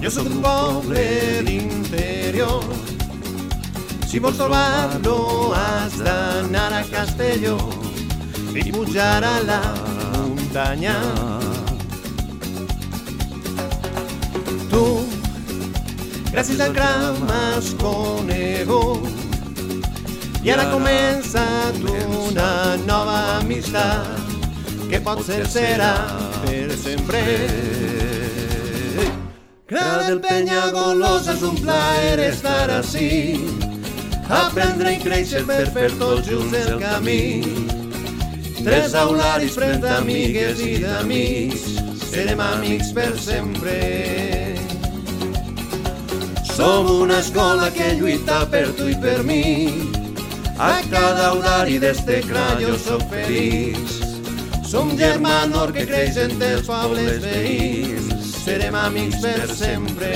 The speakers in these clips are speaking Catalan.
Jo sóc d'un poble d'interior. Si vols trobar-lo has d'anar a Castelló i pujar a la muntanya. Tu, gràcies al cram has conegut i ara ha començat una nova amistat que potser serà per sempre. Gra del Penyagolosa és un plaer estar ací, aprendre i créixer per fer tots junts el camí. Tres aularis plens d'amigues i d'amics, serem amics per sempre. Som una escola que lluita per tu i per mi, a cada aulari d'este cral jo soc feliç. Som germanor que creix entre els pobles veïns, serem amics per sempre.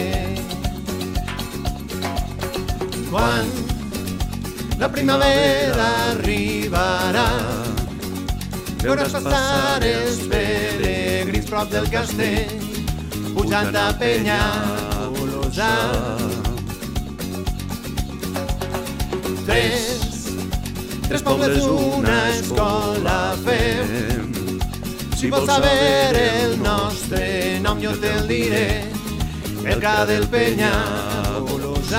Quan la primavera arribarà, veuràs passar els peregrins prop del castell, pujant a Penyagolosa. Tres pobles, una escola fem. Si vols saber el nostre nom jo te'l diré, el Gra del Penyagolosa.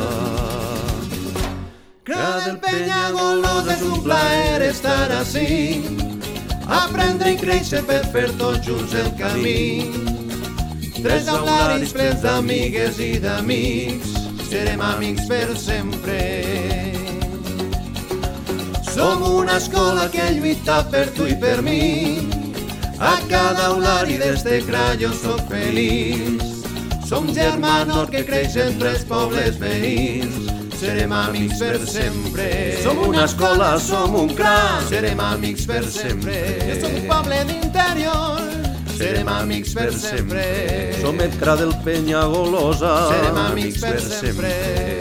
Gra del Penyagolosa és un plaer estar ací, aprendre i créixer per fer tots junts el camí. Tres aularis plens d'amigues i d'amics, serem amics per sempre. Som una escola que lluita per tu i per mi, a cada aulari d'este cral jo soc feliç. Som germanor que creix entre els pobles veïns, serem amics per sempre. Som una escola, som un cral, serem amics per sempre. Jo soc un poble d'interior, serem amics per sempre. Som el Gra del Penyagolosa, serem amics per sempre.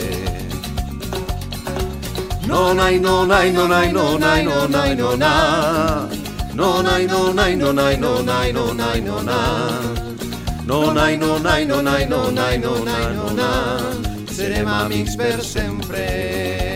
No nai no nai no nai no nai no nai no na. No nai no nai no nai no nai no nai no na. No nai no nai no nai no nai no nai no na. Serem amics per sempre.